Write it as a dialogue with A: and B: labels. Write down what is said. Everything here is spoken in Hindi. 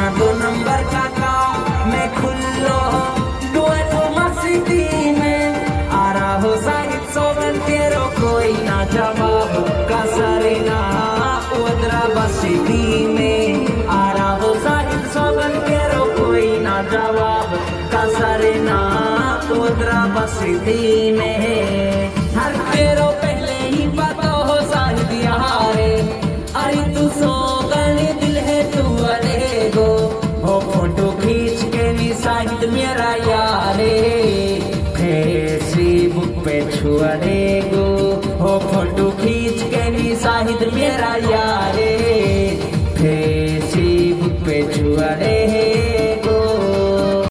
A: दो नंबर का काम मैं खुल्लो डुएलो मस्ती में आ रहा हो साहिब सोगन तेरो कोई ना जवाब कसरना उदरा बस्ती में आ रहा हो साहिब सोगन तेरो कोई ना जवाब कसरना उदरा बस्ती में हर तेरो पहले ही पता हो साहिब यारे अरे तू सोगन दिल है तू अरे गो हो फोटो खींच के नी साहिब मेरा यारे फेसबुक पे छुअरे गो हो फोटो खींच के नी साहिब मेरा यारे फेसबुक पे छुअरे